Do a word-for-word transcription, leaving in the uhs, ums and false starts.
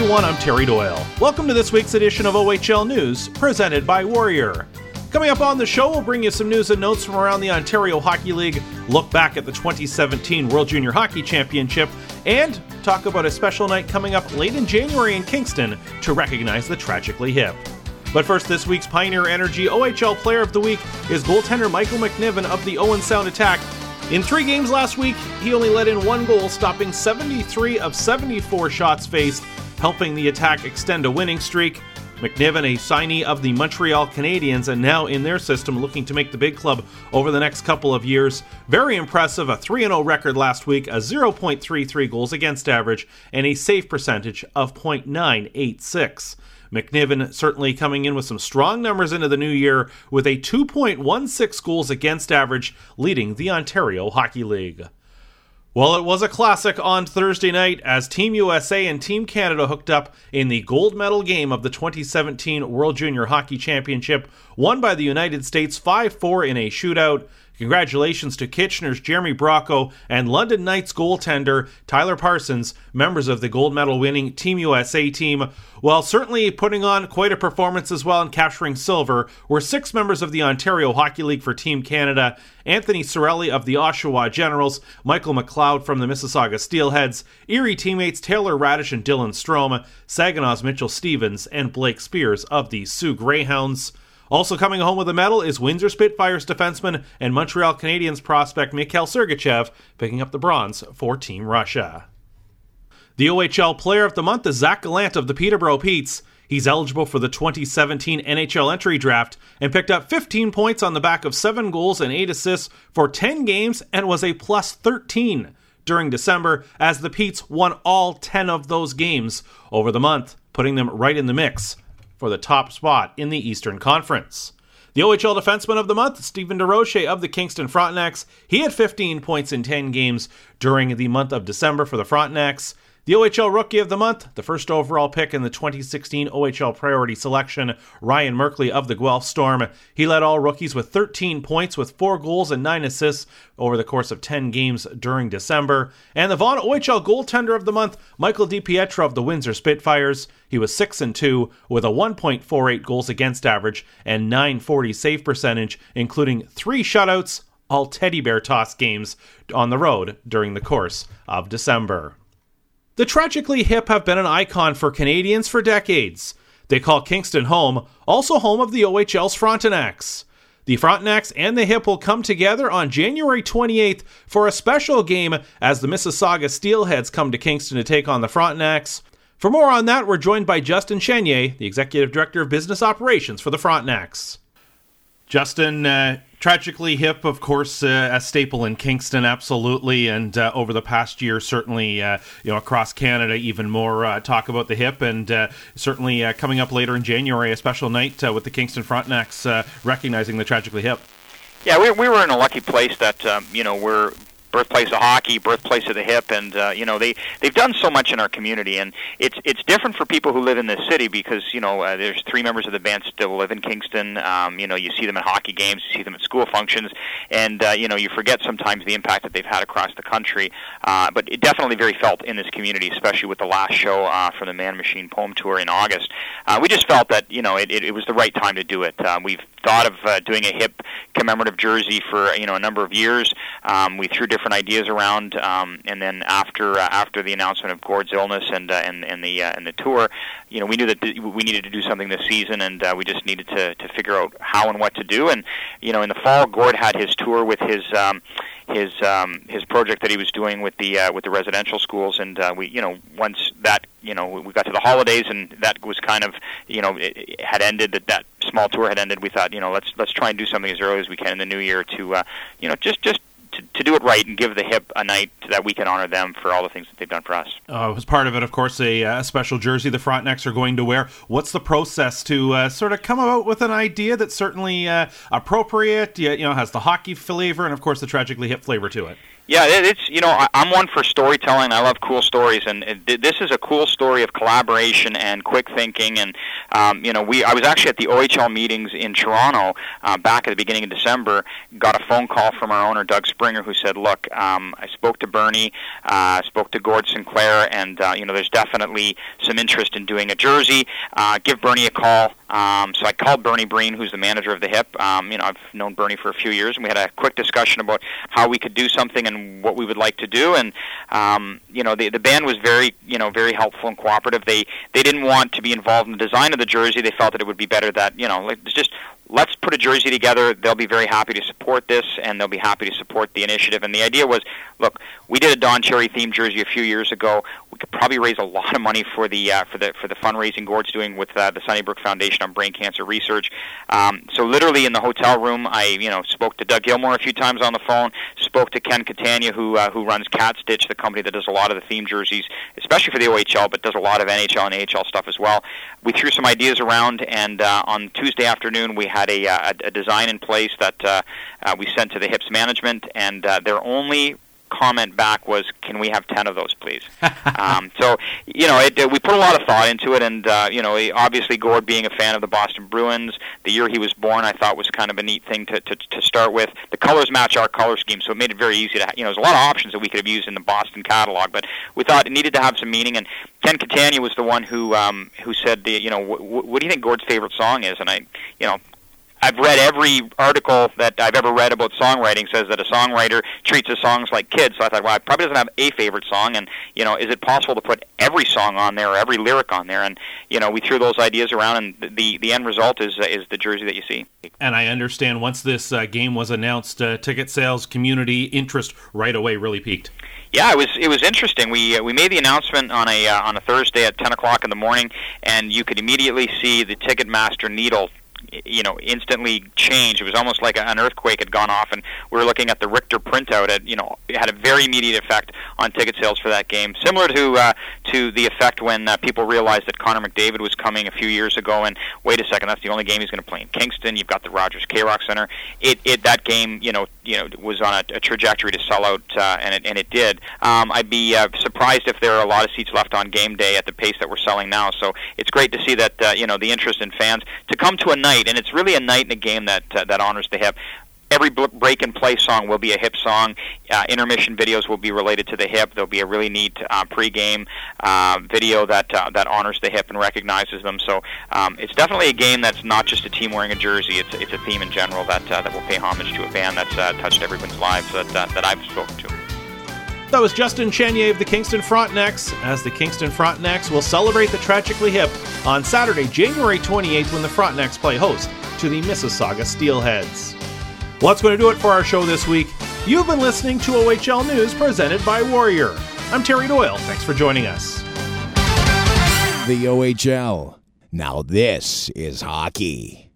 everyone, I'm Terry Doyle. Welcome to this week's edition of O H L News, presented by Warrior. Coming up on the show, we'll bring you some news and notes from around the Ontario Hockey League, look back at the twenty seventeen World Junior Hockey Championship, and talk about a special night coming up late in January in Kingston to recognize the tragically hip. But first, this week's Pioneer Energy O H L Player of the Week is goaltender Michael McNiven of the Owen Sound Attack. In three games last week, he only let in one goal, stopping seventy-three of seventy-four shots faced, helping the Attack extend a winning streak. McNiven, a signee of the Montreal Canadiens, and now in their system looking to make the big club over the next couple of years. Very impressive, a three and oh record last week, a zero point three three goals against average, and a save percentage of point nine eight six. McNiven certainly coming in with some strong numbers into the new year with a two point one six goals against average, leading the Ontario Hockey League. Well, it was a classic on Thursday night as Team U S A and Team Canada hooked up in the gold medal game of the twenty seventeen World Junior Hockey Championship, won by the United States five four in a shootout. Congratulations to Kitchener's Jeremy Bracco and London Knights goaltender Tyler Parsons, members of the gold medal winning Team U S A team. While certainly putting on quite a performance as well and capturing silver were six members of the Ontario Hockey League for Team Canada: Anthony Cirelli of the Oshawa Generals, Michael McLeod from the Mississauga Steelheads, Erie teammates Taylor Radish and Dylan Strome, Saginaw's Mitchell Stevens, and Blake Spears of the Sioux Greyhounds. Also coming home with a medal is Windsor Spitfires defenseman and Montreal Canadiens prospect Mikhail Sergachev, picking up the bronze for Team Russia. The O H L Player of the Month is Zach Gallant of the Peterborough Petes. He's eligible for the twenty seventeen N H L entry draft and picked up fifteen points on the back of seven goals and eight assists for ten games and was a plus thirteen during December as the Petes won all ten of those games over the month, putting them right in the mix for the top spot in the Eastern Conference. The O H L Defenseman of the Month, Stephen DeRoche of the Kingston Frontenacs. He had fifteen points in ten games during the month of December for the Frontenacs. The O H L Rookie of the Month, the first overall pick in the twenty sixteen O H L Priority Selection, Ryan Merkley of the Guelph Storm. He led all rookies with thirteen points with four goals and nine assists over the course of ten games during December. And the Vaughan O H L Goaltender of the Month, Michael DiPietro of the Windsor Spitfires. He was six and two with a one point four eight goals against average and nine forty save percentage, including three shutouts, all teddy bear toss games on the road during the course of December. The tragically hip have been an icon for Canadians for decades. They call Kingston home, also home of the O H L's Frontenacs. The Frontenacs and the hip will come together on January twenty-eighth for a special game as the Mississauga Steelheads come to Kingston to take on the Frontenacs. For more on that, we're joined by Justin Chenier, the Executive Director of Business Operations for the Frontenacs. Justin, uh, tragically hip, of course, uh, a staple in Kingston, absolutely, and uh, over the past year, certainly, uh, you know, across Canada, even more uh, talk about the hip, and uh, certainly uh, coming up later in January, a special night uh, with the Kingston Frontenacs uh, recognizing the tragically hip. Yeah, we, we were in a lucky place that, um, you know, we're birthplace of hockey, birthplace of the hip, and uh, you know they they've done so much in our community, and it's it's different for people who live in this city because you know uh, there's three members of the band still live in Kingston. Um, you know you see them at hockey games, you see them at school functions, and uh, you know you forget sometimes the impact that they've had across the country. Uh, but it definitely very felt in this community, especially with the last show uh, from the Man Machine Poem Tour in August. Uh, we just felt that you know it, it, it was the right time to do it. Uh, we've thought of uh, doing a hip commemorative jersey for you know a number of years. Um, we threw different ideas around, um, and then after uh, after the announcement of Gord's illness and uh, and, and the uh, and the tour, you know, we knew that th- we needed to do something this season, and uh, we just needed to, to figure out how and what to do. And you know, in the fall, Gord had his tour with his um, his um, his project that he was doing with the uh, with the residential schools, and uh, we you know once that you know we got to the holidays and that was kind of you know it, it had ended that that small tour had ended. We thought you know let's let's try and do something as early as we can in the new year to uh, you know just just. To, to do it right and give the hip a night that we can honor them for all the things that they've done for us. Uh, as part of it, of course, a, a special jersey the Frontenacs are going to wear. What's the process to uh, sort of come about with an idea that's certainly uh, appropriate, you know, has the hockey flavor and, of course, the tragically hip flavor to it? Yeah, it's, you know, I, I'm one for storytelling. I love cool stories, and it, this is a cool story of collaboration and quick thinking. And um, you know, we I was actually at the O H L meetings in Toronto uh, back at the beginning of December. Got a phone call from our owner Doug Springer, who said, "Look, um, I spoke to Bernie, uh, spoke to Gord Sinclair, and uh, you know, there's definitely some interest in doing a jersey. Uh, give Bernie a call." Um, so I called Bernie Breen, who's the manager of the Hip. Um, you know, I've known Bernie for a few years, and we had a quick discussion about how we could do something and what we would like to do. And um, you know, the the band was very, you know, very helpful and cooperative. They they didn't want to be involved in the design of the jersey. They felt that it would be better that, you know, like, just let's put a jersey together. They'll be very happy to support this, and they'll be happy to support the initiative. And the idea was, look, we did a Don Cherry themed jersey a few years ago. We could probably raise a lot of money for the uh, for the for the fundraising Gord's doing with uh, the Sunnybrook Foundation on brain cancer research. Um, so literally in the hotel room, I you know spoke to Doug Gilmore a few times on the phone. Spoke to Ken Catania, who uh, who runs Cat Stitch, the company that does a lot of the theme jerseys, especially for the O H L, but does a lot of N H L and A H L stuff as well. We threw some ideas around, and uh, on Tuesday afternoon we had a, a, a design in place that uh, uh, we sent to the Hips management, and uh, their only comment back was, "Can we have ten of those, please?" um, so, you know, it, we put a lot of thought into it, and, uh, you know, obviously Gord being a fan of the Boston Bruins, the year he was born, I thought was kind of a neat thing to, to, to start with. The colors match our color scheme, so it made it very easy to, you know, there's a lot of options that we could have used in the Boston catalog, but we thought it needed to have some meaning, and Ken Catania was the one who um, who said, you know, w- w- what do you think Gord's favorite song is? And I, you know, I've read every article that I've ever read about songwriting says that a songwriter treats his songs like kids. So I thought, well, I probably doesn't have a favorite song, and you know, is it possible to put every song on there or every lyric on there? And you know, we threw those ideas around, and the the end result is uh, is the jersey that you see. And I understand once this uh, game was announced, uh, ticket sales, community interest right away really peaked. Yeah, it was it was interesting. We uh, we made the announcement on a uh, on a Thursday at ten o'clock in the morning, and you could immediately see the Ticketmaster needle, you know, instantly change. It was almost like an earthquake had gone off, and we were looking at the Richter printout. At, you know, it had a very immediate effect on ticket sales for that game, similar to uh, to the effect when uh, people realized that Connor McDavid was coming a few years ago. And wait a second, that's the only game he's going to play in Kingston. You've got the Rogers K-Rock Center. It it that game, you know, you know, was on a, a trajectory to sell out, uh, and it and it did. Um, I'd be uh, surprised if there are a lot of seats left on game day at the pace that we're selling now. So it's great to see that uh, you know, the interest in fans to come to a night. And it's really a night in a game that uh, that honors the Hip. Every break and play song will be a Hip song. Uh, intermission videos will be related to the Hip. There'll be a really neat uh, pregame uh, video that uh, that honors the Hip and recognizes them. So um, it's definitely a game that's not just a team wearing a jersey. It's it's a theme in general that uh, that will pay homage to a band that's uh, touched everyone's lives that uh, that I've spoken to. That was Justin Chenier of the Kingston Frontenacs, as the Kingston Frontenacs will celebrate the Tragically Hip on Saturday, January twenty-eighth, when the Frontenacs play host to the Mississauga Steelheads. Well, that's going to do it for our show this week. You've been listening to O H L News presented by Warrior. I'm Terry Doyle. Thanks for joining us. The O H L. Now this is hockey.